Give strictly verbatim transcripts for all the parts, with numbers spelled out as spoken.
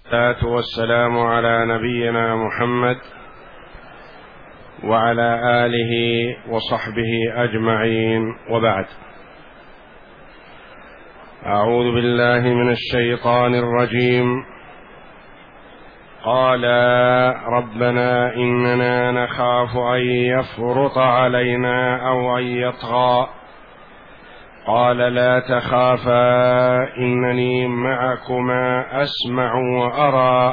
والصلاة والسلام على نبينا محمد وعلى آله وصحبه أجمعين، وبعد. أعوذ بالله من الشيطان الرجيم. قال ربنا إننا نخاف أن يفرط علينا أو أن يطغى قال لا تخافا إنني معكما أسمع وأرى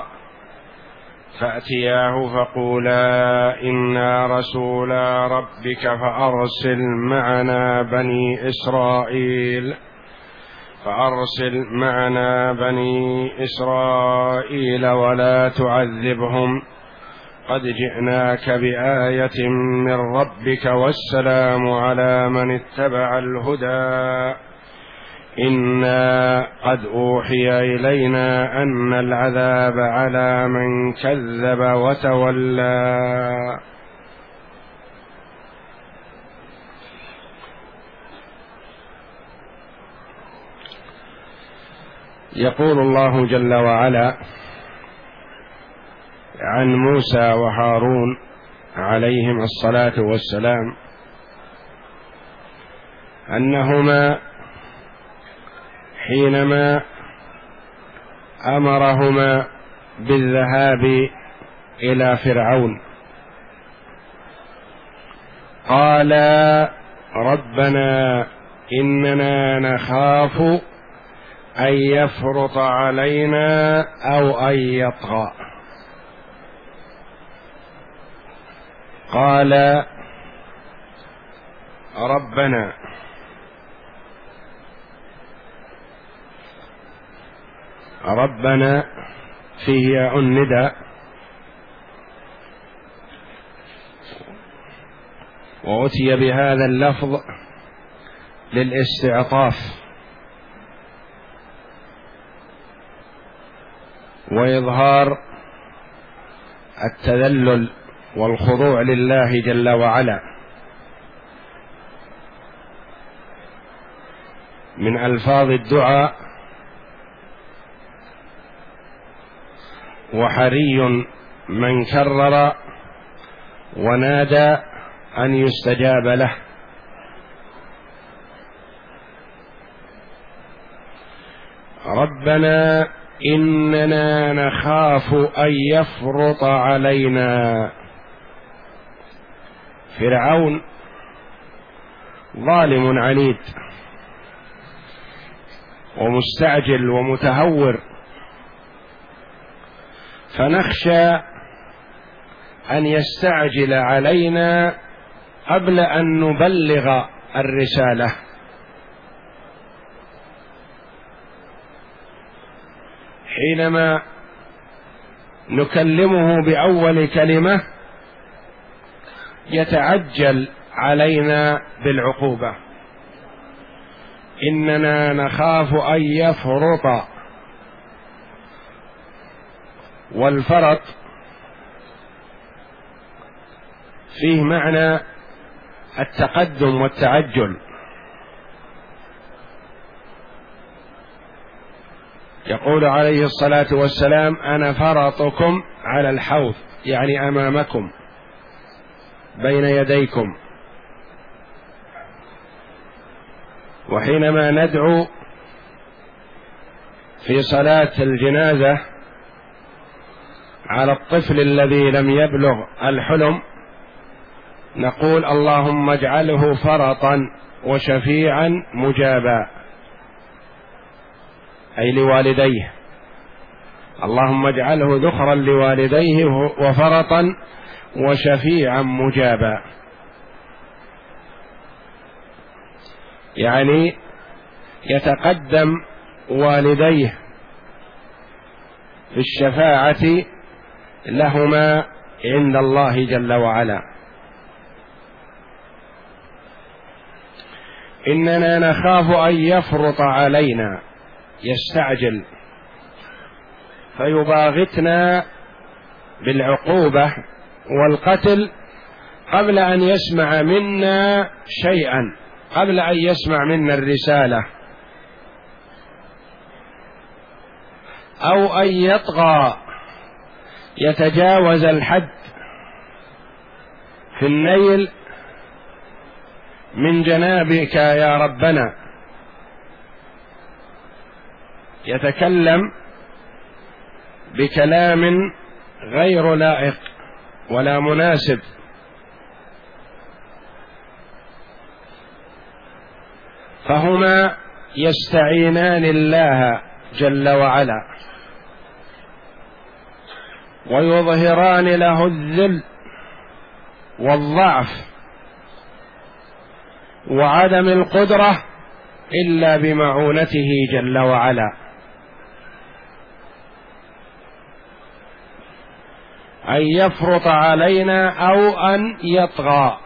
فأتياه فقولا إنا رسولا ربك فأرسل معنا بني إسرائيل فأرسل معنا بني إسرائيل ولا تعذبهم قد جئناك بآية من ربك والسلام على من اتبع الهدى إنا قد أوحي إلينا أن العذاب على من كذب وتولى. يقول الله جل وعلا عن موسى وهارون عليهم الصلاة والسلام أنهما حينما أمرهما بالذهاب إلى فرعون قالا ربنا إننا نخاف أن يفرط علينا أو أن يطغى. قال ربنا ربنا فيه النداء، وأتي بهذا اللفظ للاستعطاف وإظهار التذلل والخضوع لله جل وعلا. من ألفاظ الدعاء، وحري من كرر ونادى أن يستجاب له. ربنا إننا نخاف أن يفرط علينا. فرعون ظالم عنيد ومستعجل ومتهور، فنخشى أن يستعجل علينا قبل أن نبلغ الرسالة. حينما نكلمه بأول كلمة يتعجل علينا بالعقوبة. إننا نخاف أن يفرط، والفرط فيه معنى التقدم والتعجل. يقول عليه الصلاة والسلام أنا فرطكم على الحوض، يعني أمامكم بين يديكم. وحينما ندعو في صلاة الجنازة على الطفل الذي لم يبلغ الحلم نقول اللهم اجعله فرطا وشفيعا مجابا، أي لوالديه. اللهم اجعله ذخرا لوالديه وفرطا وشفيعا مجابا، يعني يتقدم والديه في الشفاعة لهما عند الله جل وعلا. إننا نخاف أن يفرط علينا، يستعجل فيباغتنا بالعقوبة والقتل قبل أن يسمع منا شيئا، قبل أن يسمع منا الرسالة، أو أن يطغى يتجاوز الحد في النيل من جنابك يا ربنا، يتكلم بكلام غير لائق ولا مناسب، فهما يستعينان الله جل وعلا ويظهران له الذل والضعف وعدم القدرة إلا بمعونته جل وعلا. أن يفرط علينا أو أن يطغى.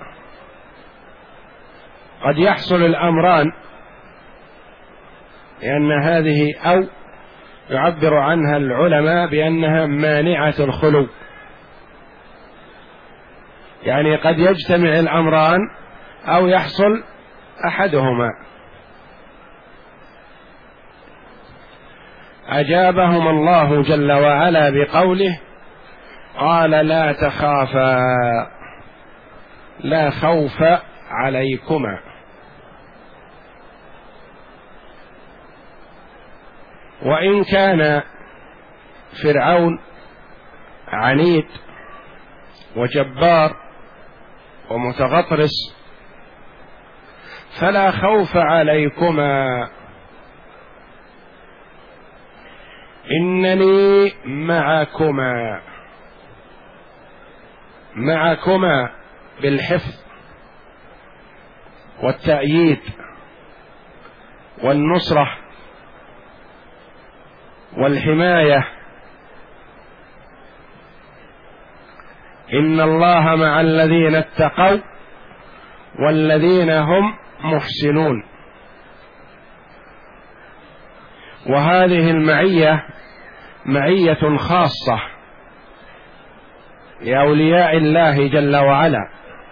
قد يحصل الأمران، لأن هذه أو يعبر عنها العلماء بأنها مانعة الخلو، يعني قد يجتمع الأمران أو يحصل أحدهما. أجابهم الله جل وعلا بقوله: قال لا تخافا، لا خوف عليكما. وإن كان فرعون عنيد وجبار ومتغطرس فلا خوف عليكما، إنني معكما. معكما بالحفظ والتأييد والنصرة والحماية. إن الله مع الذين اتقوا والذين هم محسنون. وهذه المعية معية خاصة لأولياء الله جل وعلا،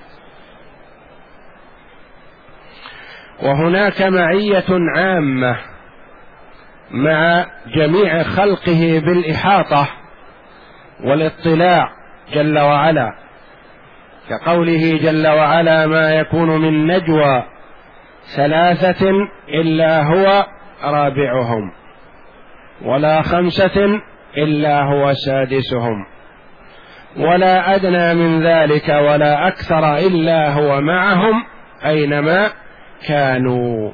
وهناك معية عامة مع جميع خلقه بالإحاطة والاطلاع جل وعلا، كقوله جل وعلا: ما يكون من نجوى ثلاثة إلا هو رابعهم ولا خمسة إلا هو سادسهم ولا أدنى من ذلك ولا أكثر إلا هو معهم أينما كانوا.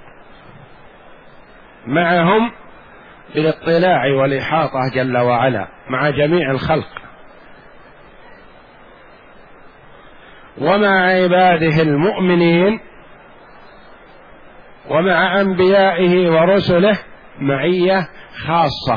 معهم بالاطلاع والإحاطة جل وعلا مع جميع الخلق، ومع عباده المؤمنين ومع أنبيائه ورسله معية خاصة.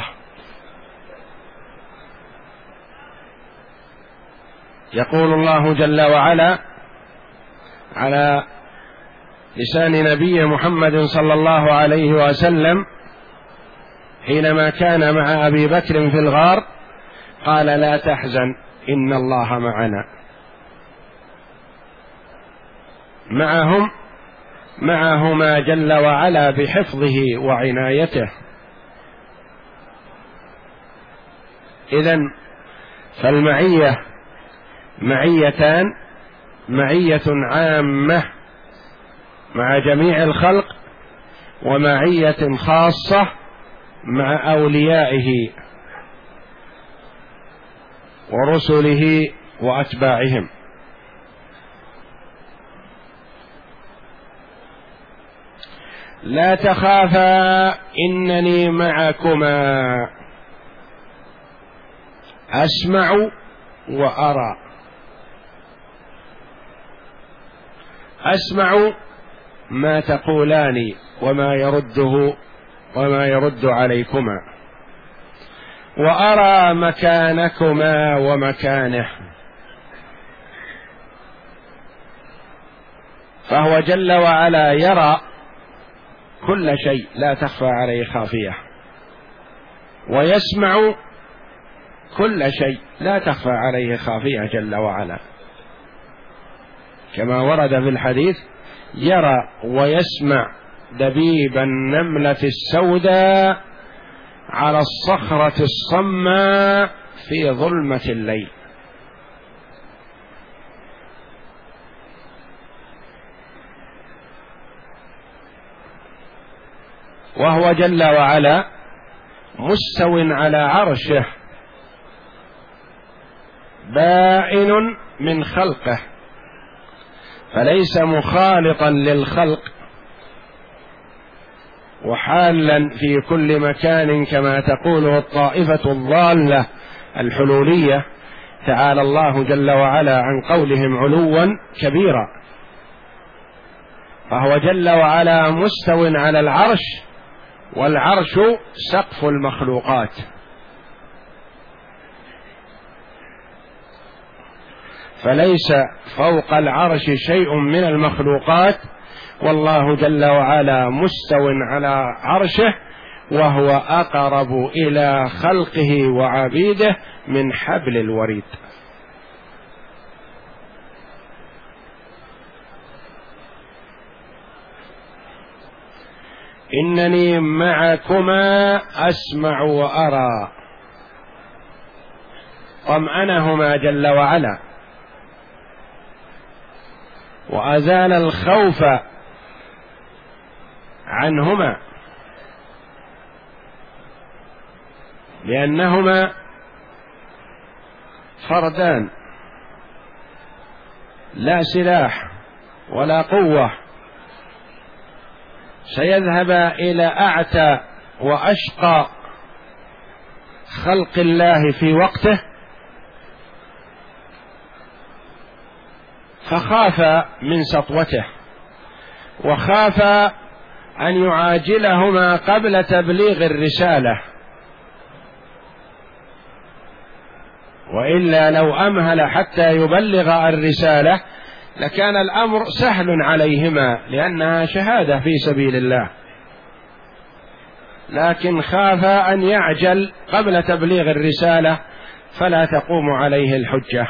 يقول الله جل وعلا على لسان نبيه محمد صلى الله عليه وسلم حينما كان مع أبي بكر في الغار: قال لا تحزن إن الله معنا. معهم معهما جل وعلا بحفظه وعنايته. إذن فالمعية معيتان: معية عامة مع جميع الخلق، ومعية خاصة مع أوليائه ورسله وأتباعهم. لا تخافا إنني معكما أسمع وأرى. أسمع ما تقولان وما يرده وما يرد عليكما، وأرى مكانكما ومكانه. فهو جل وعلا يرى كل شيء لا تخفى عليه خافية، ويسمع كل شيء لا تخفى عليه خافية جل وعلا، كما ورد في الحديث: يرى ويسمع دبيب النملة السوداء على الصخرة الصماء في ظلمة الليل. وهو جل وعلا مستو على عرشه بائن من خلقه، فليس مخالطا للخلق وحالا في كل مكان كما تقوله الطائفة الضالة الحلولية، تعالى الله جل وعلا عن قولهم علوا كبيرا. فهو جل وعلا مستو على العرش، والعرش سقف المخلوقات، فليس فوق العرش شيء من المخلوقات، والله جل وعلا مستو على عرشه، وهو أقرب إلى خلقه وعبيده من حبل الوريد. إنني معكما أسمع وأرى، طمأنهما جل وعلا وأزال الخوف عنهما، لأنهما فردان لا سلاح ولا قوة، سيذهب إلى أعتى وأشقى خلق الله في وقته، فخاف من سطوته، وخاف أن يعاجلهما قبل تبليغ الرسالة، وإلا لو أمهل حتى يبلغ الرسالة لكان الأمر سهل عليهما، لأنها شهادة في سبيل الله، لكن خاف أن يعجل قبل تبليغ الرسالة فلا تقوم عليه الحجة،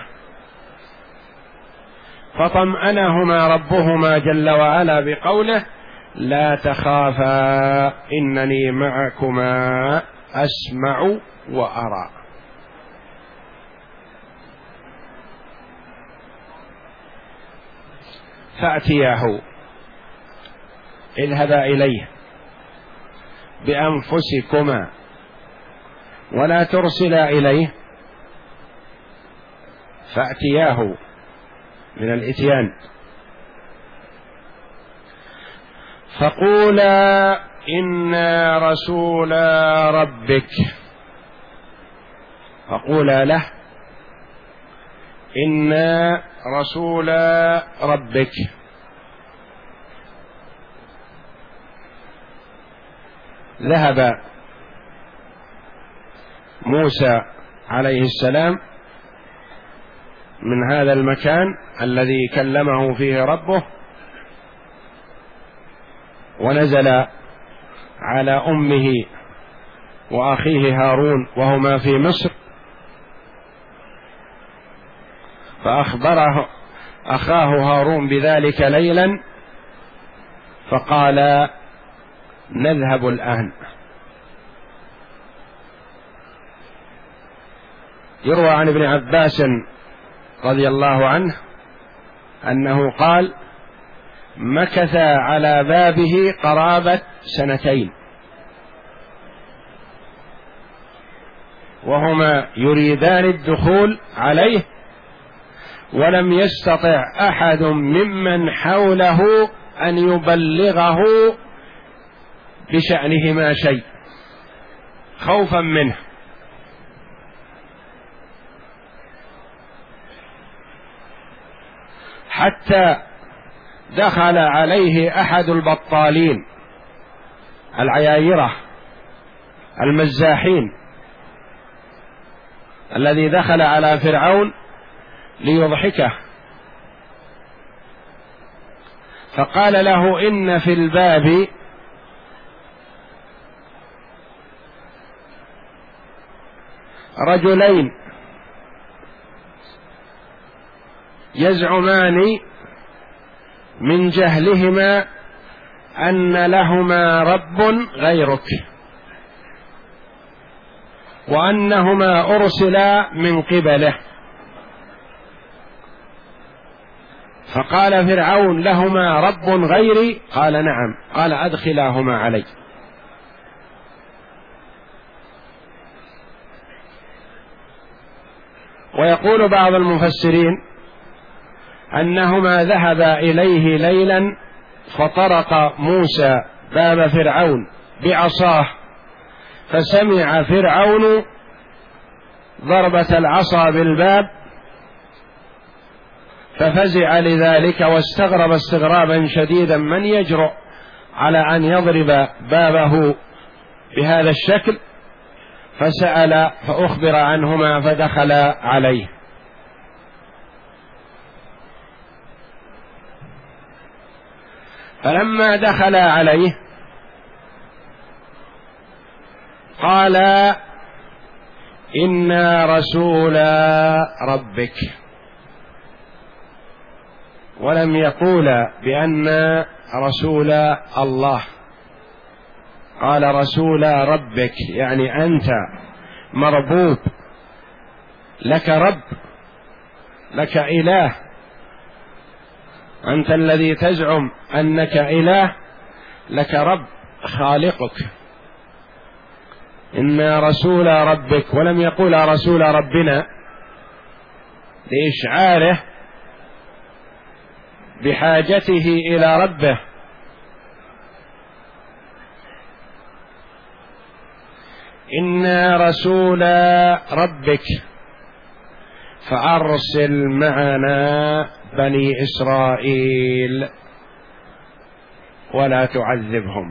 فطمأنهما ربهما جل وعلا بقوله: لا تخافا إنني معكما أسمع وأرى. فأتياه، اذهبا إليه بأنفسكما ولا ترسلا إليه، فأتياه من الإتيان، فقولا إنا رسولا ربك، فقولا له إنا رسولا ربك. ذهب موسى عليه السلام من هذا المكان الذي كلمه فيه ربه، ونزل على أمه وأخيه هارون وهما في مصر، فأخبره أخاه هارون بذلك ليلا، فقال: نذهب الآن. يروى عن ابن عباس رضي الله عنه أنه قال: مكث على بابه قرابة سنتين، وهما يريدان الدخول عليه، ولم يستطع أحد ممن حوله أن يبلغه بشأنهما شيء خوفا منه، حتى دخل عليه أحد البطالين العيايرة المزاحين الذي دخل على فرعون ليضحكه، فقال له: إن في الباب رجلين يزعمان من جهلهما أن لهما رب غيرك، وأنهما أرسلا من قبله. فقال فرعون: لهما رب غيري؟ قال: نعم. قال: أدخلاهما علي. ويقول بعض المفسرين أنهما ذهبا إليه ليلا فطرق موسى باب فرعون بعصاه، فسمع فرعون ضربة العصا بالباب ففزع لذلك واستغرب استغرابا شديدا من يجرؤ على أن يضرب بابه بهذا الشكل، فسأل فأخبر عنهما فدخل عليه. فلما دخل عليه قال: إنا رسول ربك، ولم يقول بأن رسول الله، قال: رسول ربك، يعني أنت مربوب، لك رب، لك إله، أنت الذي تزعم أنك إله، لك رب خالقك. إنا رسول ربك، ولم يقول رسول ربنا لإشعاره بحاجته إلى ربه. إنا رسول ربك فأرسل معنا بني إسرائيل ولا تعذبهم.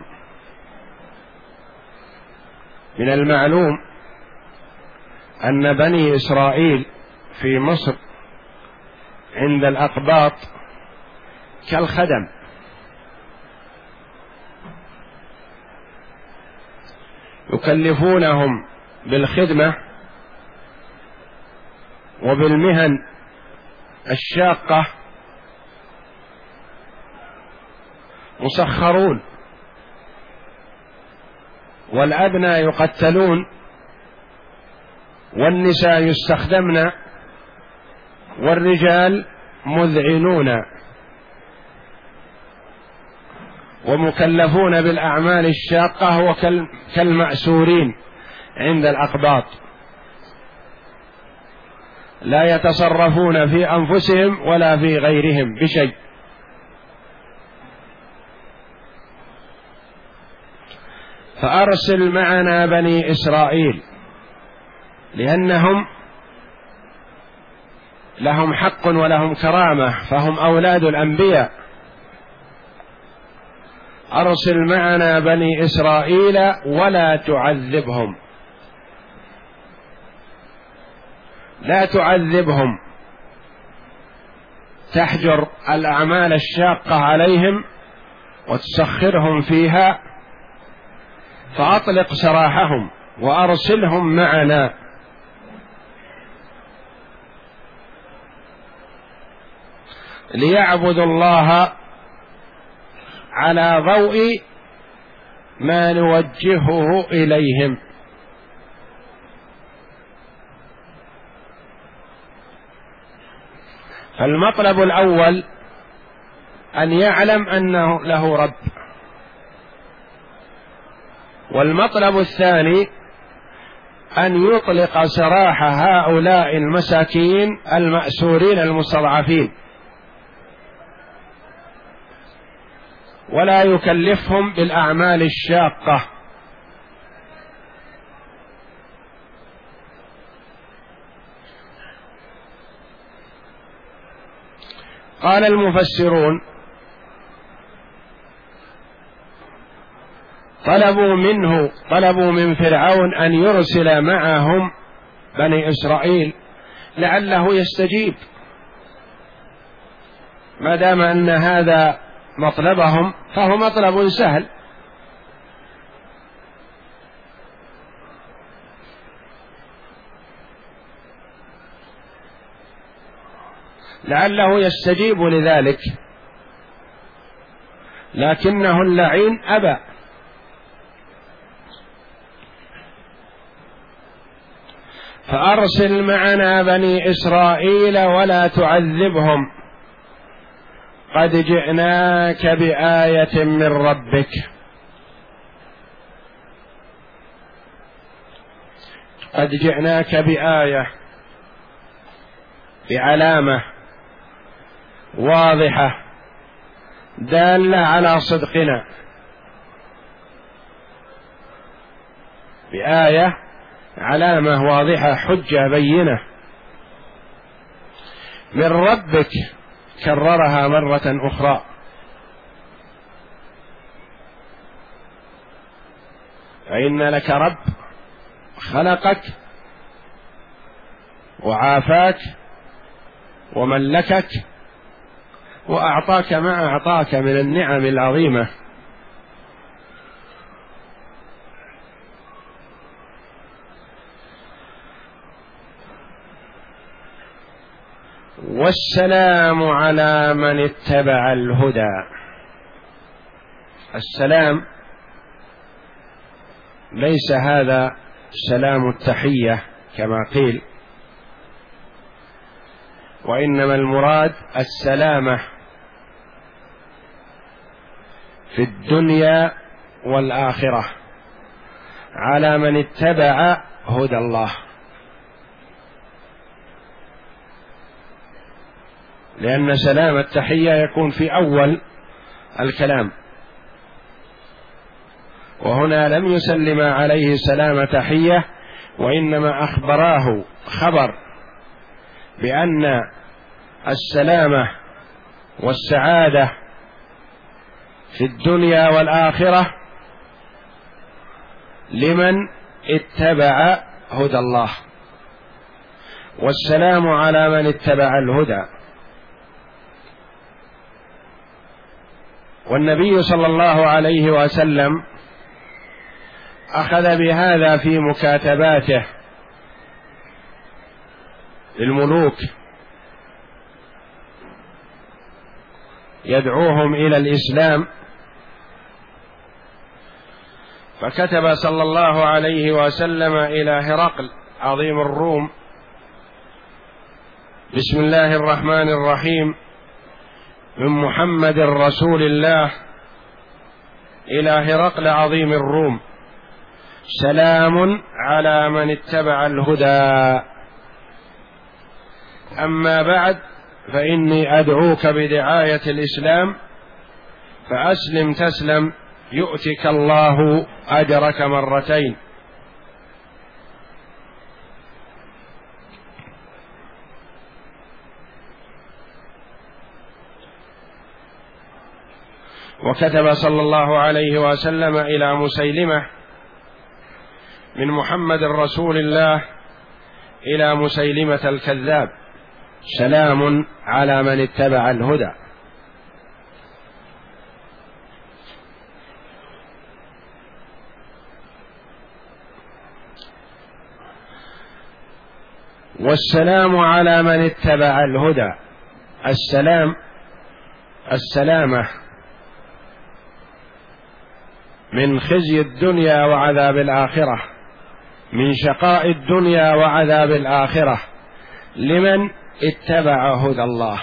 من المعلوم أن بني إسرائيل في مصر عند الأقباط كالخدم، يكلفونهم بالخدمة وبالمهن الشاقة، مسخرون، والأبناء يقتلون والنساء يستخدمن والرجال مذعنون، ومكلفون بالأعمال الشاقة وكالمأسورين عند الأقباط، لا يتصرفون في أنفسهم ولا في غيرهم بشيء. فأرسل معنا بني إسرائيل، لأنهم لهم حق ولهم كرامة، فهم أولاد الأنبياء. أرسل معنا بني إسرائيل ولا تعذبهم، لا تعذبهم، تحجر الأعمال الشاقة عليهم وتسخرهم فيها، فأطلق سراحهم وأرسلهم معنا. ليعبدوا الله على ضوء ما نوجهه إليهم. فالمطلب الأول أن يعلم أنه له رب، والمطلب الثاني أن يطلق سراح هؤلاء المساكين المأسورين المستضعفين، ولا يكلفهم بالأعمال الشاقة. قال المفسرون: طلبوا منه طلبوا من فرعون أن يرسل معهم بني إسرائيل لعله يستجيب، ما دام أن هذا مطلبهم فهو مطلب سهل. لعله يستجيب لذلك، لكنه اللعين أبى. فأرسل معنا بني إسرائيل ولا تعذبهم قد جئناك بآية من ربك. قد جئناك بآية، بعلامة واضحة دالة على صدقنا، بآية علامة واضحة حجة بينة من ربك، كررها مرة أخرى. فإن لك رب خلقك وعافاك وملكك وأعطاك ما أعطاك من النعم العظيمة. والسلام على من اتبع الهدى. السلام ليس هذا سلام التحية كما قيل، وإنما المراد السلامة في الدنيا والآخرة على من اتبع هدى الله، لأن سلام التحية يكون في أول الكلام، وهنا لم يسلم عليه سلام تحية، وإنما أخبراه خبر بأن السلامة والسعادة في الدنيا والآخرة لمن اتبع هدى الله، والسلام على من اتبع الهدى. والنبي صلى الله عليه وسلم أخذ بهذا في مكاتباته للملوك، يدعوهم إلى الإسلام، فكتب صلى الله عليه وسلم إلى هرقل عظيم الروم: بسم الله الرحمن الرحيم، من محمد رسول الله إلى هرقل عظيم الروم، سلام على من اتبع الهدى. أما بعد، فإني أدعوك بدعاية الإسلام، فأسلم تسلم يؤتك الله أجرك مرتين. وكتب صلى الله عليه وسلم إلى مسيلمة: من محمد رسول الله إلى مسيلمة الكذاب، سلام على من اتبع الهدى. والسلام على من اتبع الهدى. السلام السلامة من خزي الدنيا وعذاب الآخرة، من شقاء الدنيا وعذاب الآخرة لمن اتبع هدى الله.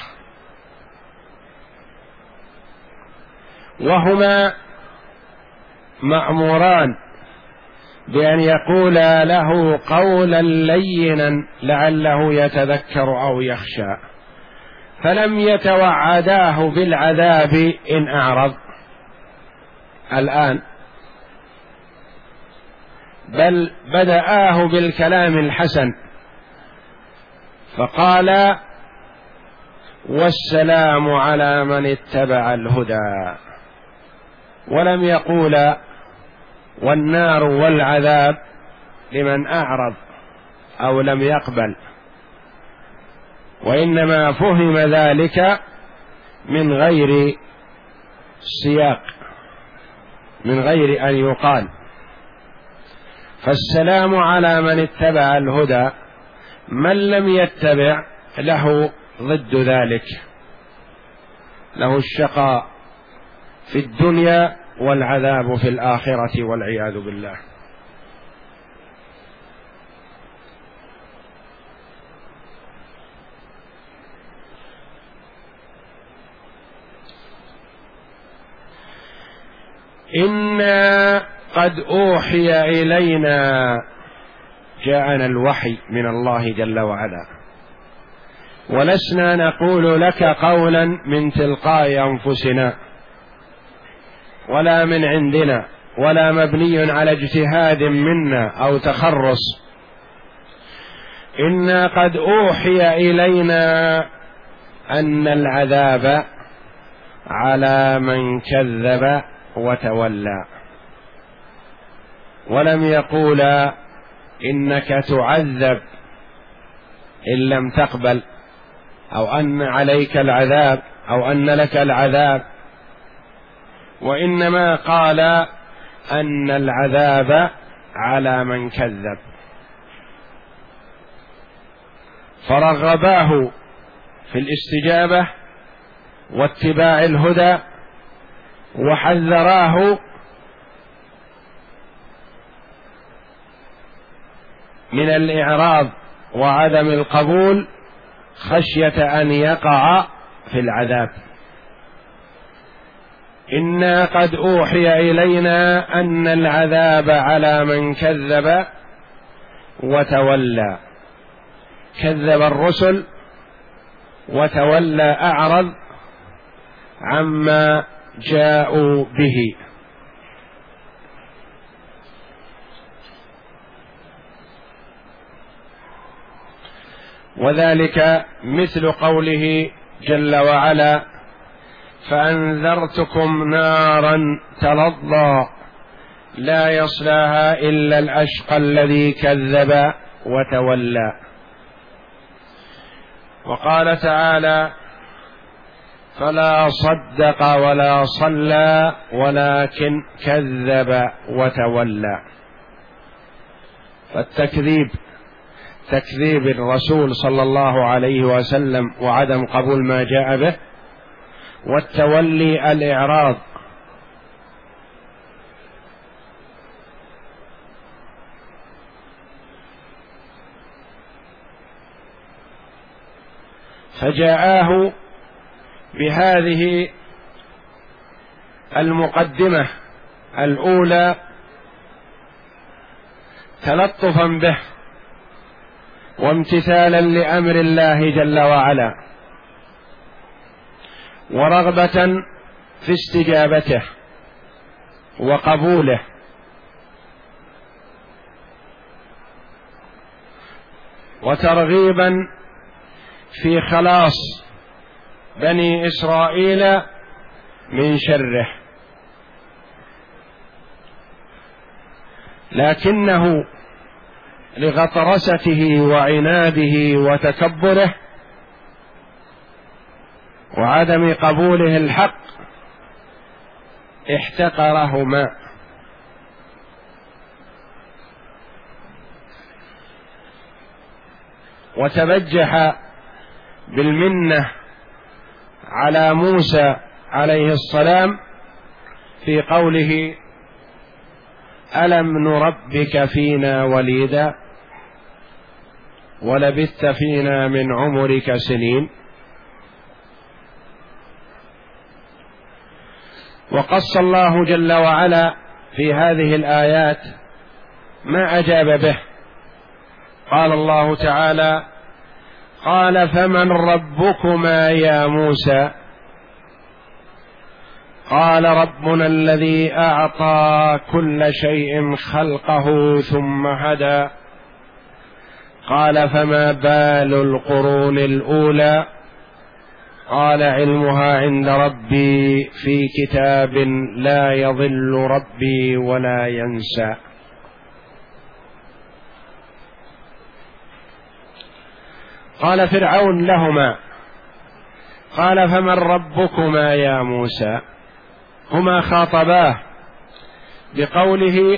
وهما مأموران بأن يقول له قولا لينا لعله يتذكر أو يخشى، فلم يتوعداه بالعذاب إن أعرض الآن، بل بدأاه بالكلام الحسن، فقال: والسلام على من اتبع الهدى، ولم يقول والنار والعذاب لمن أعرض أو لم يقبل، وإنما فهم ذلك من غير سياق، من غير أن يقال. فالسلام على من اتبع الهدى، من لم يتبع له ضد ذلك، له الشقاء في الدنيا والعذاب في الآخرة والعياذ بالله. إنا قد أوحي إلينا، جاءنا الوحي من الله جل وعلا، ولسنا نقول لك قولا من تلقاء أنفسنا ولا من عندنا ولا مبني على اجتهاد منا أو تخرص. إنا قد أوحي إلينا أن العذاب على من كذب وتولى، ولم يقول إنك تعذب إن لم تقبل، أو أن عليك العذاب، أو أن لك العذاب، وإنما قال أن العذاب على من كذب، فرغباه في الاستجابة واتباع الهدى، وحذراه من الإعراض وعدم القبول خشية أن يقع في العذاب. إنا قد أوحي إلينا أن العذاب على من كذب وتولى، كذب الرسل وتولى أعرض عما جاءوا به. وذلك مثل قوله جل وعلا: فأنذرتكم نارا تلظى لا يصلاها إلا الأشقى الذي كذب وتولى. وقال تعالى: فلا صدق ولا صلى ولكن كذب وتولى. فالتكذيب تكذيب الرسول صلى الله عليه وسلم وعدم قبول ما جاء به، والتولي الإعراض. فجاءاه بهذه المقدمة الأولى تلطفا به وامتثالا لأمر الله جل وعلا، ورغبة في استجابته وقبوله، وترغيبا في خلاص بني إسرائيل من شره. لكنه لغطرسته وعناده وتكبره وعدم قبوله الحق احتقرهما، وتبجح بالمنة على موسى عليه السلام في قوله: ألم نربك فينا وليدا ولبثت فينا من عمرك سنين. وقص الله جل وعلا في هذه الآيات ما أجاب به. قال الله تعالى: قال فمن ربكما يا موسى؟ قال ربنا الذي أعطى كل شيء خلقه ثم هدى. قال فما بال القرون الأولى؟ قال علمها عند ربي في كتاب لا يضل ربي ولا ينسى. قال فرعون لهما: قال فمن ربكما يا موسى؟ هما خاطباه بقوله: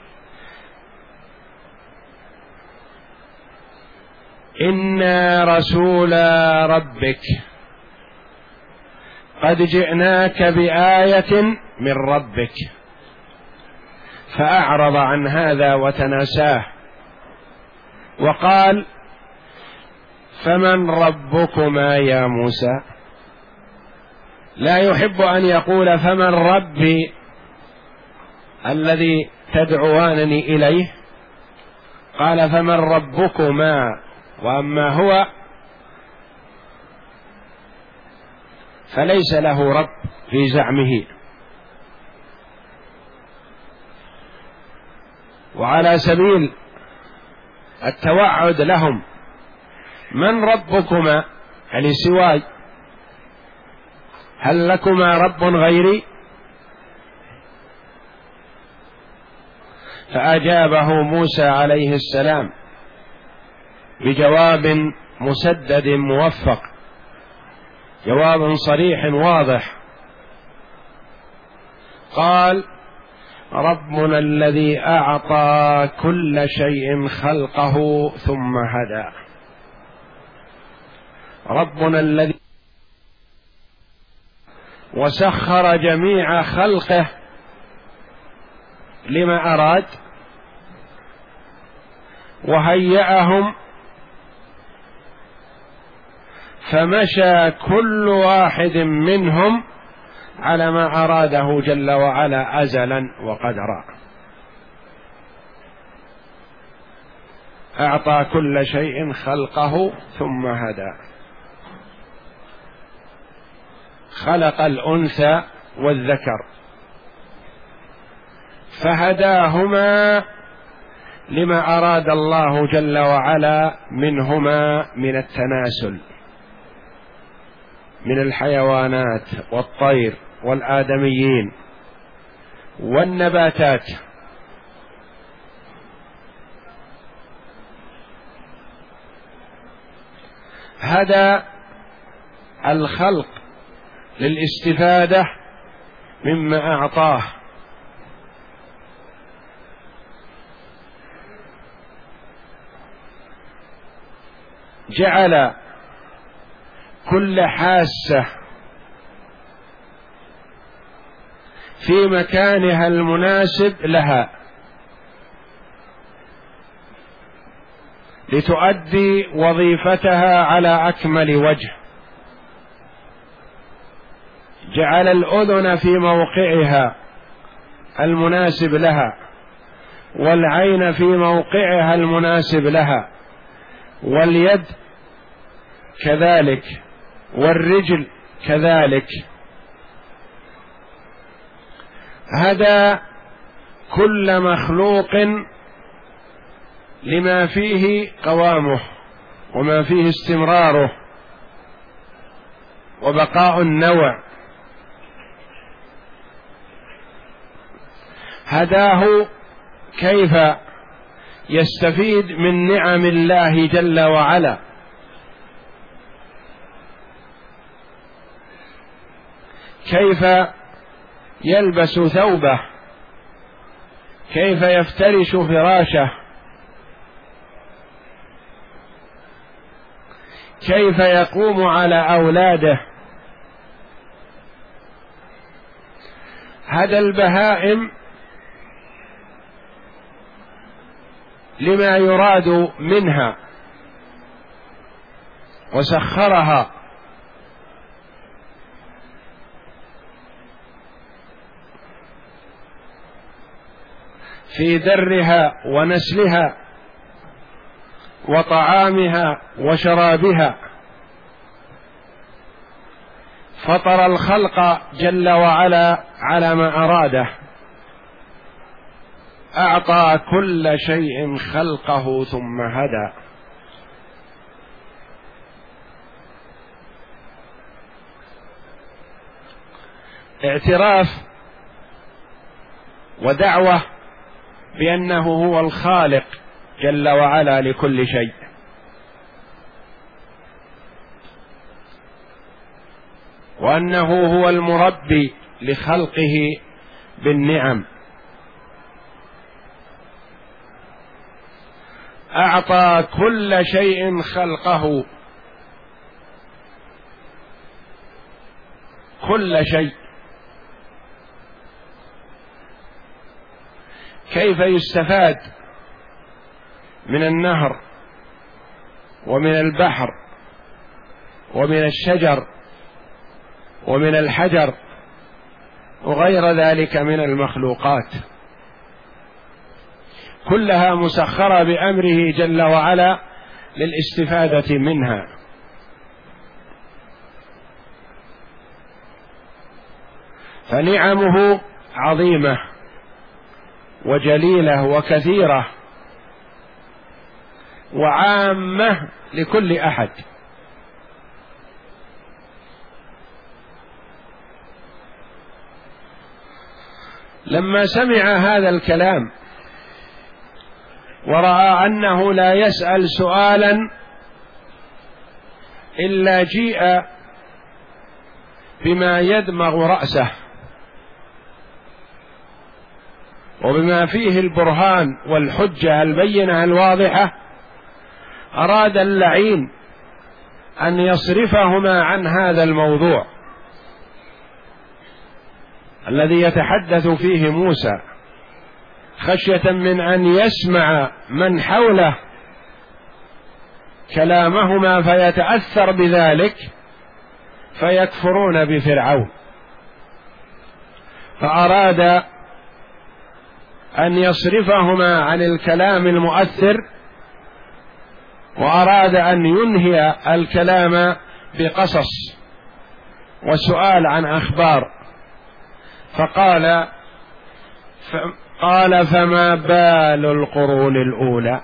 إنا رسول ربك قد جئناك بآية من ربك. فأعرض عن هذا وتناساه وقال: فمن ربكما يا موسى؟ لا يحب أن يقول فمن ربي الذي تدعوانني إليه؟ قال: فمن ربكما؟ وأما هو فليس له رب في زعمه. وعلى سبيل التوعد لهم: من ربكما؟ يعني سواي، هل لكما رب غيري؟ فأجابه موسى عليه السلام بجواب مسدد موفق، جواب صريح واضح. قال: ربنا الذي أعطى كل شيء خلقه ثم هدى. ربنا الذي وسخر جميع خلقه لما أراد، وهيأهم، فمشى كل واحد منهم على ما أراده جل وعلا أزلا وقدرا. أعطى كل شيء خلقه ثم هدى. خلق الأنثى والذكر فهداهما لما أراد الله جل وعلا منهما من التناسل، من الحيوانات والطير والآدميين والنباتات. هدى الخلق للاستفادة مما أعطاه، جعل كل حاسة في مكانها المناسب لها لتؤدي وظيفتها على أكمل وجه. جعل الأذن في موقعها المناسب لها، والعين في موقعها المناسب لها، واليد كذلك، والرجل كذلك. هدى كل مخلوق لما فيه قوامه وما فيه استمراره وبقاء النوع. هداه كيف يستفيد من نعم الله جل وعلا، كيف يلبس ثوبه، كيف يفترش فراشه، كيف يقوم على أولاده. هدى البهائم لما يراد منها وسخرها، في درها ونسلها وطعامها وشرابها. فطر الخلق جل وعلا على ما أراده، أعطى كل شيء خلقه ثم هدى. اعتراف ودعوة بأنه هو الخالق جل وعلا لكل شيء، وأنه هو المربي لخلقه بالنعم. أعطى كل شيء خلقه، كل شيء. كيف يستفاد من النهر ومن البحر ومن الشجر ومن الحجر وغير ذلك من المخلوقات؟ كلها مسخرة بأمره جل وعلا للاستفادة منها. فنعمه عظيمة وجليلة وكثيرة وعامة لكل أحد. لما سمع هذا الكلام ورأى أنه لا يسأل سؤالا إلا جيء بما يدمغ رأسه وبما فيه البرهان والحجة البينة الواضحة، أراد اللعين أن يصرفهما عن هذا الموضوع الذي يتحدث فيه موسى، خشية من أن يسمع من حوله كلامهما فيتأثر بذلك فيكفرون بفرعون. فأراد أن يصرفهما عن الكلام المؤثر، وأراد أن ينهي الكلام بقصص وسؤال عن أخبار. فقال قال فما بال القرون الأولى؟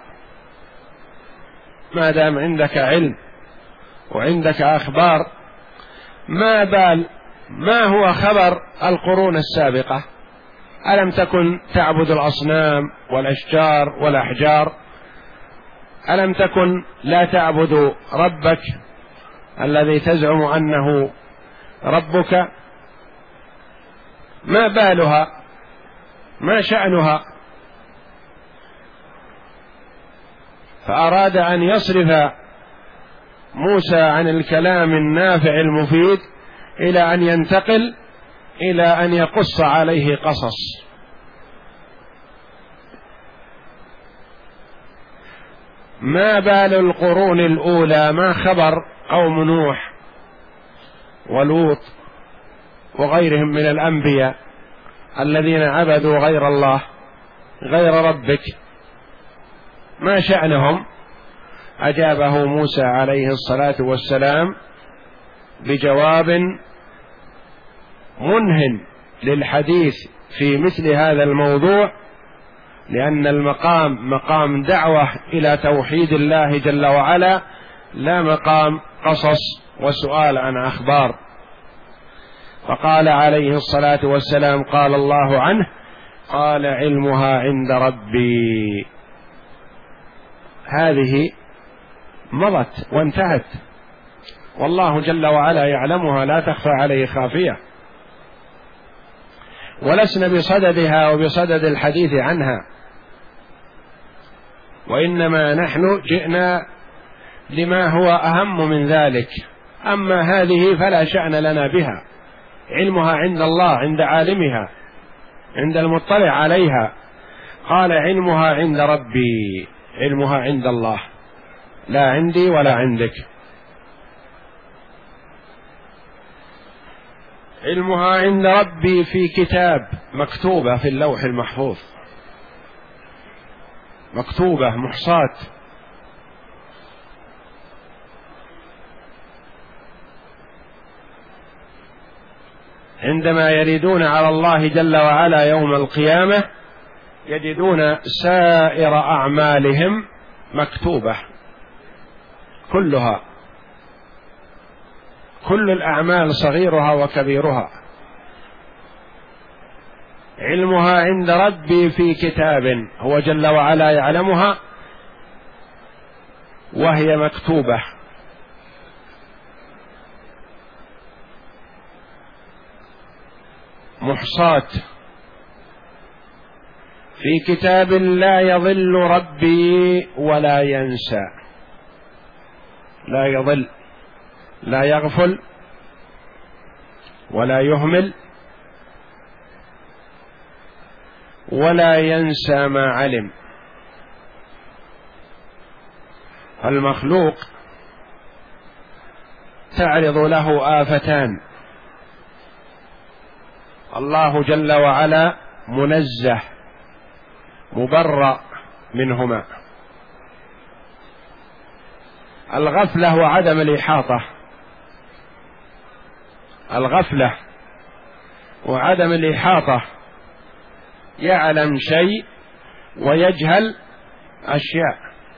ما دام عندك علم وعندك أخبار، ما بال ما هو خبر القرون السابقة؟ ألم تكن تعبد الأصنام والأشجار والأحجار؟ ألم تكن لا تعبد ربك الذي تزعم أنه ربك؟ ما بالها؟ ما شأنها؟ فأراد أن يصرف موسى عن الكلام النافع المفيد إلى أن ينتقل إلى أن يقص عليه قصص. ما بال القرون الأولى؟ ما خبر قوم نوح ولوط وغيرهم من الأنبياء الذين عبدوا غير الله غير ربك؟ ما شأنهم؟ أجابه موسى عليه الصلاة والسلام بجواب منهٍ للحديث في مثل هذا الموضوع، لأن المقام مقام دعوة إلى توحيد الله جل وعلا، لا مقام قصص وسؤال عن أخبار. فقال عليه الصلاة والسلام قال الله عنه: قال علمها عند ربي. هذه مضت وانتهت، والله جل وعلا يعلمها لا تخفى عليه خافية، ولسنا بصددها وبصدد الحديث عنها، وإنما نحن جئنا لما هو أهم من ذلك. أما هذه فلا شأن لنا بها، علمها عند الله، عند عالمها، عند المطلع عليها. قال علمها عند ربي، علمها عند الله، لا عندي ولا عندك. علمها عند ربي في كتاب، مكتوبة في اللوح المحفوظ، مكتوبة محصاة. عندما يريدون على الله جل وعلا يوم القيامة يجدون سائر أعمالهم مكتوبة كلها، كل الأعمال صغيرها وكبيرها. علمها عند ربي في كتاب، هو جل وعلا يعلمها وهي مكتوبة. محصاة في كتاب لا يضل ربي ولا ينسى. لا يضل، لا يغفل ولا يهمل ولا ينسى ما علم. المخلوق تعرض له آفتان، الله جل وعلا منزه مبرأ منهما: الغفلة وعدم الإحاطة. الغفلة وعدم الإحاطة، يعلم شيء ويجهل أشياء،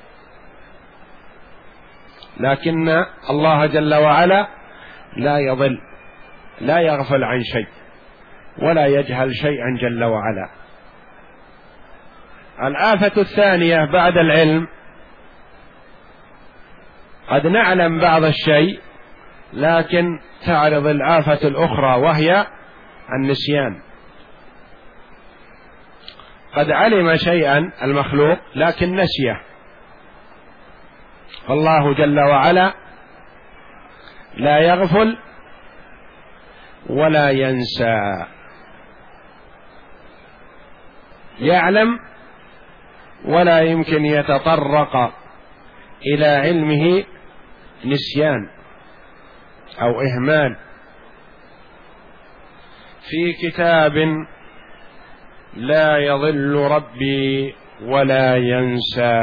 لكن الله جل وعلا لا يضل، لا يغفل عن شيء ولا يجهل شيئا جل وعلا. الآفة الثانية بعد العلم: قد نعلم بعض الشيء لكن تعرض الآفة الأخرى وهي النسيان. قد علم شيئا المخلوق لكن نسيه، فالله جل وعلا لا يغفل ولا ينسى، يعلم ولا يمكن يتطرق إلى علمه نسيان أو إهمال. في كتاب لا يضل ربي ولا ينسى.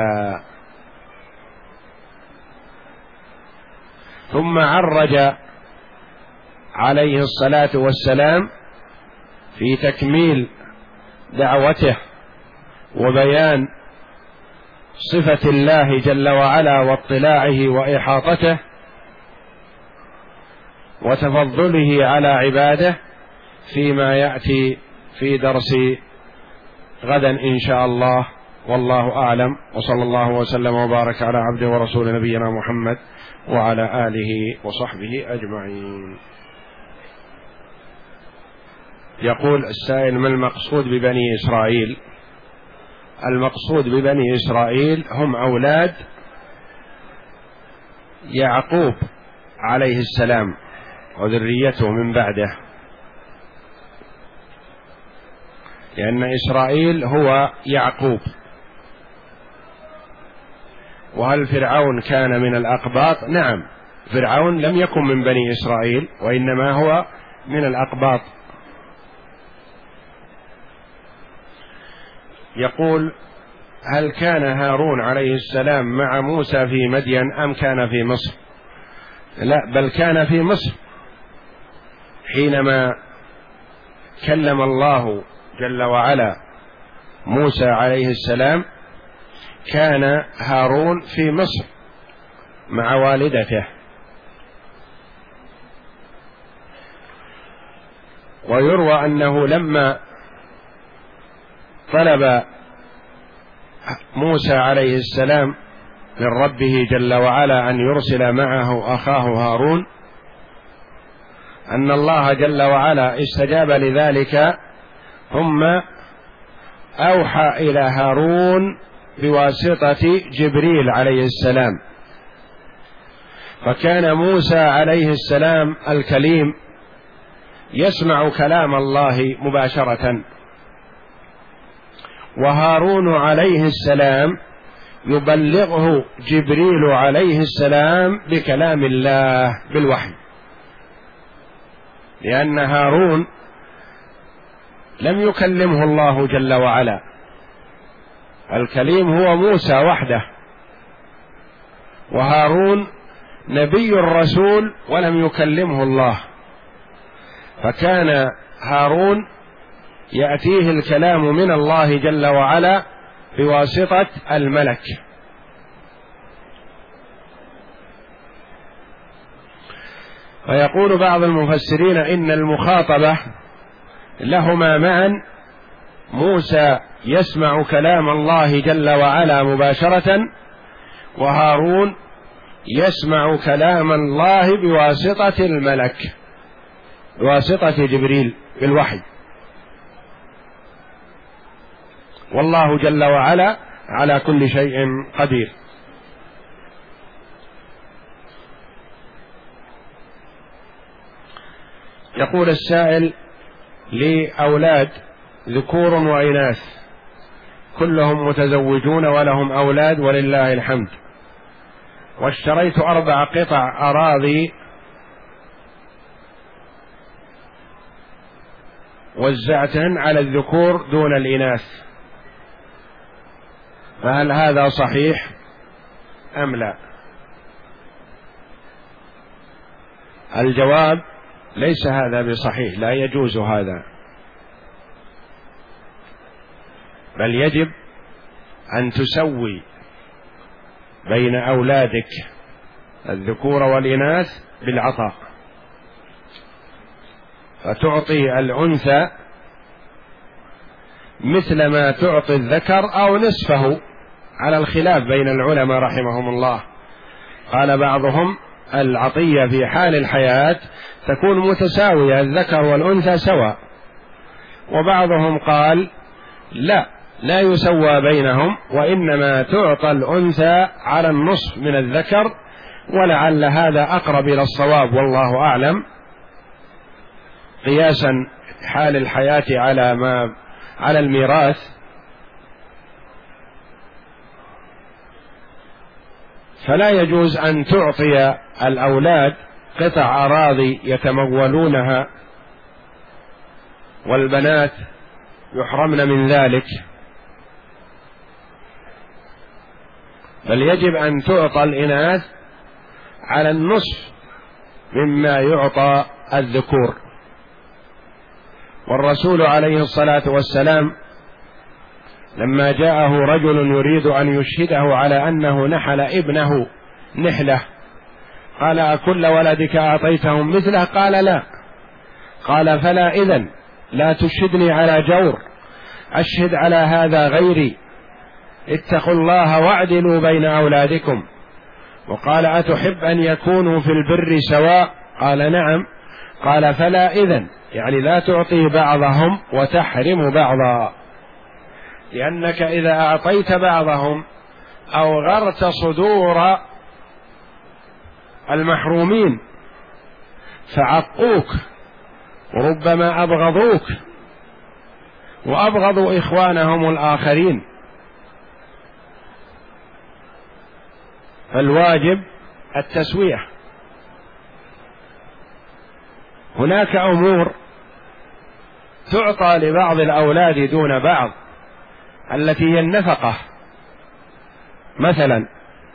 ثم عرج عليه الصلاة والسلام في تكميل دعوته وبيان صفة الله جل وعلا واطلاعه وإحاطته وتفضله على عباده فيما يأتي في درس غدا إن شاء الله، والله أعلم، وصلى الله وسلم وبارك على عبده ورسول نبينا محمد وعلى آله وصحبه أجمعين. يقول السائل: ما المقصود ببني إسرائيل؟ المقصود ببني إسرائيل هم أولاد يعقوب عليه السلام وذريته من بعده، لأن إسرائيل هو يعقوب. وهل فرعون كان من الأقباط؟ نعم، فرعون لم يكن من بني إسرائيل وإنما هو من الأقباط. يقول: هل كان هارون عليه السلام مع موسى في مدين أم كان في مصر؟ لا، بل كان في مصر حينما كلم الله جل وعلا موسى عليه السلام، كان هارون في مصر مع والدته. ويروى أنه لما طلب موسى عليه السلام من ربه جل وعلا أن يرسل معه أخاه هارون، أن الله جل وعلا استجاب لذلك، ثم أوحى إلى هارون بواسطة جبريل عليه السلام، فكان موسى عليه السلام الكليم يسمع كلام الله مباشرة، وهارون عليه السلام يبلغه جبريل عليه السلام بكلام الله بالوحي، لأن هارون لم يكلمه الله جل وعلا، الكليم هو موسى وحده، وهارون نبي الرسول ولم يكلمه الله، فكان هارون يأتيه الكلام من الله جل وعلا بواسطة الملك. ويقول بعض المفسرين إن المخاطبة لهما معا، موسى يسمع كلام الله جل وعلا مباشرة، وهارون يسمع كلام الله بواسطة الملك، بواسطة جبريل بالوحي. والله جل وعلا على كل شيء قدير. يقول السائل: لي أولاد ذكور وإناث كلهم متزوجون ولهم أولاد ولله الحمد، واشتريت أربع قطع أراضي وزعتهن على الذكور دون الإناث، فهل هذا صحيح أم لا؟ الجواب ليس هذا بصحيح، لا يجوز هذا، بل يجب أن تسوي بين أولادك الذكور والإناث بالعطاء، فتعطي الأنثى مثل ما تعطي الذكر أو نصفه، على الخلاف بين العلماء رحمهم الله. قال بعضهم العطية في حال الحياة تكون متساوية، الذكر والأنثى سواء، وبعضهم قال لا لا يسوى بينهم، وإنما تعطى الأنثى على النصف من الذكر، ولعل هذا أقرب إلى الصواب والله أعلم، قياسا حال الحياة على ما على الميراث. فلا يجوز أن تعطي الأولاد قطع أراضي يتمولونها، والبنات يحرمن من ذلك، بل يجب أن تعطى الإناث على النصف مما يعطى الذكور. والرسول عليه الصلاة والسلام لما جاءه رجل يريد أن يشهده على أنه نحل ابنه نحلة، قال أكل ولدك أعطيتهم مثله؟ قال لا. قال فلا إذن لا تشهدني على جور، أشهد على هذا غيري، اتقوا الله واعدلوا بين أولادكم. وقال أتحب أن يكونوا في البر سواء؟ قال نعم. قال فلا إذن، يعني لا تعطي بعضهم وتحرم بعضا، لأنك إذا أعطيت بعضهم أوغرت صدور المحرومين فعقوك وربما أبغضوك وأبغضوا إخوانهم الآخرين. فالواجب التسوية. هناك أمور تعطى لبعض الأولاد دون بعض، التي هي النفقة، مثلا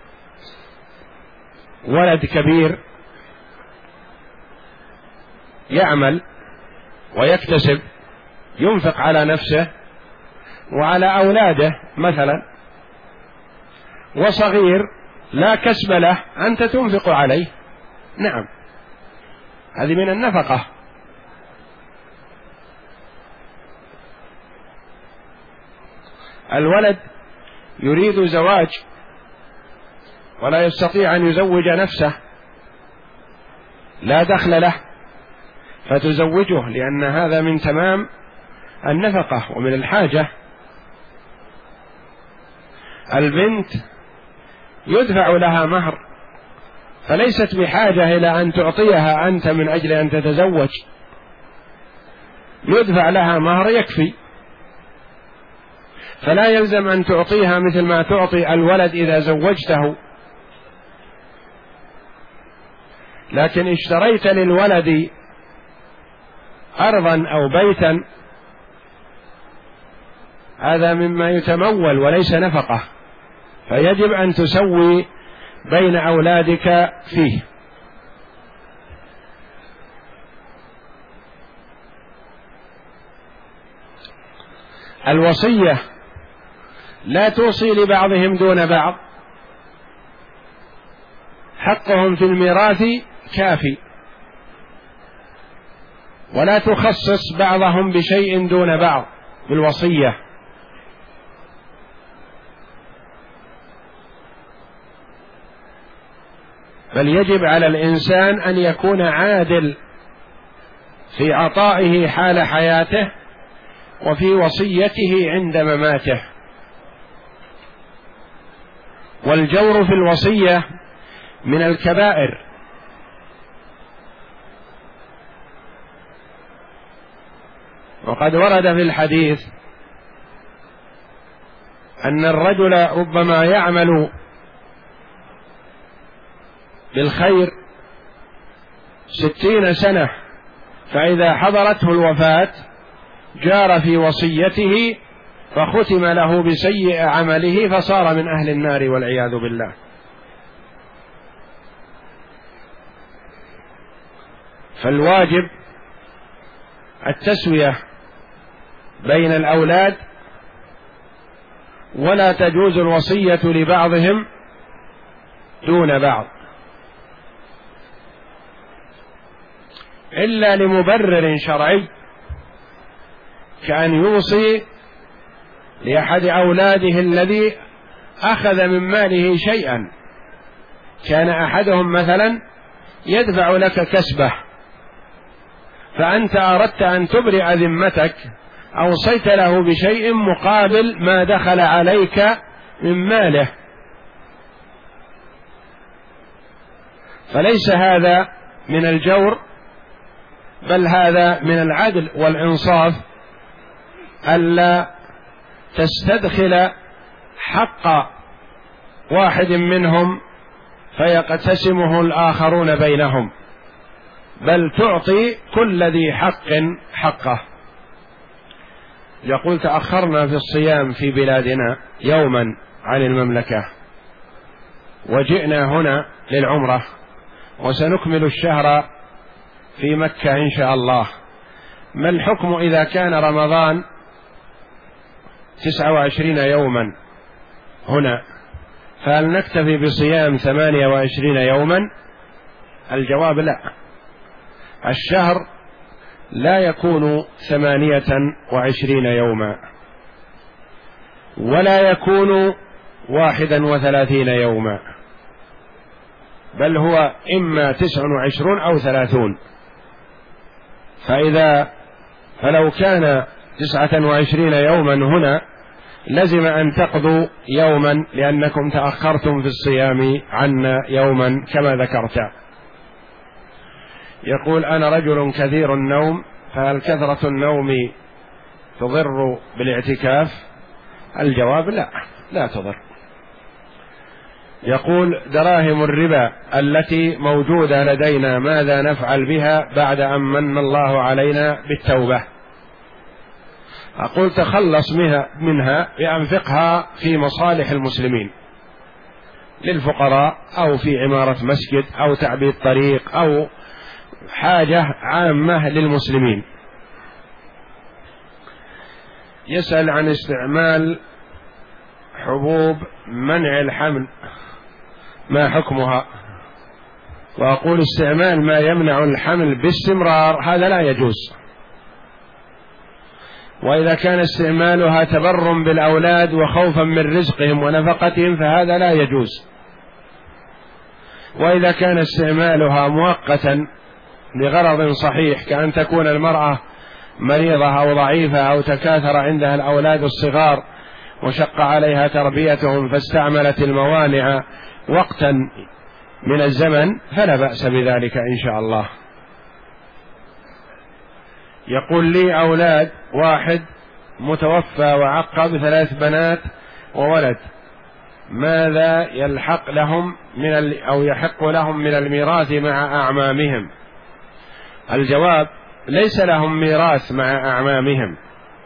ولد كبير يعمل ويكتسب ينفق على نفسه وعلى أولاده مثلا، وصغير لا كسب له أنت تنفق عليه، نعم هذه من النفقة. الولد يريد زواج ولا يستطيع أن يزوج نفسه، لا دخل له فتزوجه، لأن هذا من تمام النفقة ومن الحاجة. البنت يدفع لها مهر فليست بحاجة إلى أن تعطيها أنت من أجل أن تتزوج، يدفع لها مهر يكفي، فلا يلزم أن تعطيها مثل ما تعطي الولد إذا زوجته. لكن اشتريت للولد أرضا أو بيتا هذا مما يتمول وليس نفقة، فيجب أن تسوي بين أولادك فيه. الوصية لا توصي لبعضهم دون بعض، حقهم في الميراث كافي، ولا تخصص بعضهم بشيء دون بعض بالوصية. بل يجب على الإنسان أن يكون عادل في عطائه حال حياته وفي وصيته عند مماته. والجور في الوصية من الكبائر، وقد ورد في الحديث أن الرجل ربما يعمل بالخير ستين سنة، فإذا حضرته الوفاة جار في وصيته فختم له بسيء عمله فصار من أهل النار والعياذ بالله. فالواجب التسوية بين الأولاد، ولا تجوز الوصية لبعضهم دون بعض إلا لمبرر شرعي، كأن يوصي لأحد أولاده الذي أخذ من ماله شيئا، كان أحدهم مثلا يدفع لك كسبه فأنت أردت أن تبرئ ذمتك، أوصيت له بشيء مقابل ما دخل عليك من ماله، فليس هذا من الجور، بل هذا من العدل والإنصاف، ألا تستدخل حق واحد منهم فيقتسمه الآخرون بينهم، بل تعطي كل ذي حق حقه. يقول: تأخرنا في الصيام في بلادنا يوما عن المملكة، وجئنا هنا للعمرة، وسنكمل الشهر في مكة إن شاء الله. ما الحكم إذا كان رمضان تسعة وعشرين يوما هنا، فهل نكتفي بصيام ثمانية وعشرين يوما؟ الجواب: لا، الشهر لا يكون ثمانية وعشرين يوما، ولا يكون واحدا وثلاثين يوما، بل هو إما تسع وعشرون أو ثلاثون. فإذا فلو كان تسعة وعشرين يوما هنا لزم أن تقضوا يوما، لأنكم تأخرتم في الصيام عنا يوما كما ذكرت. يقول: أنا رجل كثير النوم، فهل كثرة النوم تضر بالاعتكاف؟ الجواب: لا، لا تضر. يقول: دراهم الربا التي موجودة لدينا ماذا نفعل بها بعد أن من الله علينا بالتوبة؟ أقول: تخلص منها بأنفقها في مصالح المسلمين، للفقراء، أو في عمارة مسجد، أو تعبيد طريق، أو حاجة عامة للمسلمين. يسأل عن استعمال حبوب منع الحمل، ما حكمها؟ وأقول: استعمال ما يمنع الحمل باستمرار هذا لا يجوز، وإذا كان استعمالها تبرم بالأولاد وخوفا من رزقهم ونفقتهم فهذا لا يجوز، وإذا كان استعمالها مؤقتا لغرض صحيح، كأن تكون المرأة مريضة أو ضعيفة أو تكاثر عندها الأولاد الصغار وشق عليها تربيتهم فاستعملت الموانع وقتا من الزمن، فلا بأس بذلك إن شاء الله. يقول: لي أولاد، واحد متوفى وعقب ثلاث بنات وولد، ماذا يلحق لهم من أو يحق لهم من الميراث مع أعمامهم؟ الجواب: ليس لهم ميراث مع أعمامهم،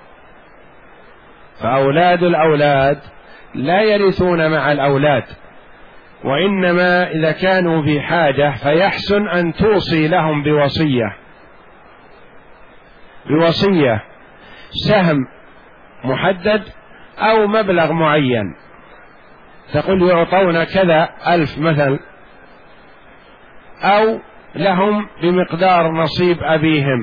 فأولاد الأولاد لا يرثون مع الأولاد، وإنما إذا كانوا في حاجة فيحسن أن توصي لهم بوصية بوصية سهم محدد أو مبلغ معين، تقول يعطون كذا ألف مثلا، أو لهم بمقدار نصيب أبيهم،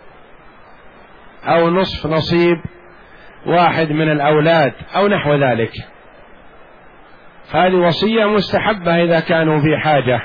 أو نصف نصيب واحد من الأولاد، أو نحو ذلك. هذه وصية مستحبة إذا كانوا في حاجة.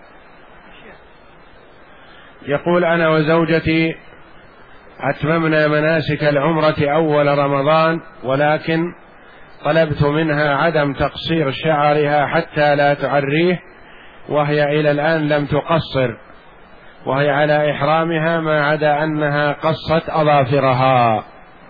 يقول: أنا وزوجتي أتممنا مناسك العمرة أول رمضان، ولكن طلبت منها عدم تقصير شعرها حتى لا تعريه، وهي إلى الآن لم تقصر، وهي على إحرامها، ما عدا أنها قصت أظافرها.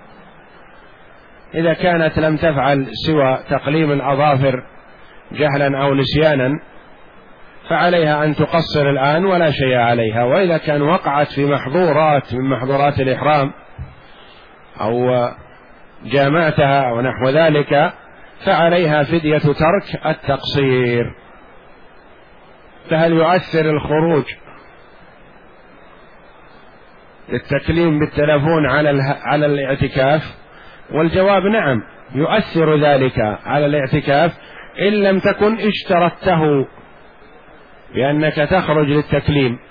إذا كانت لم تفعل سوى تقليم الأظافر جهلا أو نسيانا فعليها أن تقصر الآن ولا شيء عليها. وإذا كان وقعت في محظورات من محظورات الإحرام أو جامعتها ونحو ذلك فعليها فدية ترك التقصير. فهل يؤثر الخروج للتكليم بالتلفون على على الاعتكاف؟ والجواب نعم، يؤثر ذلك على الاعتكاف إن لم تكن اشترطته بأنك تخرج للتكليم،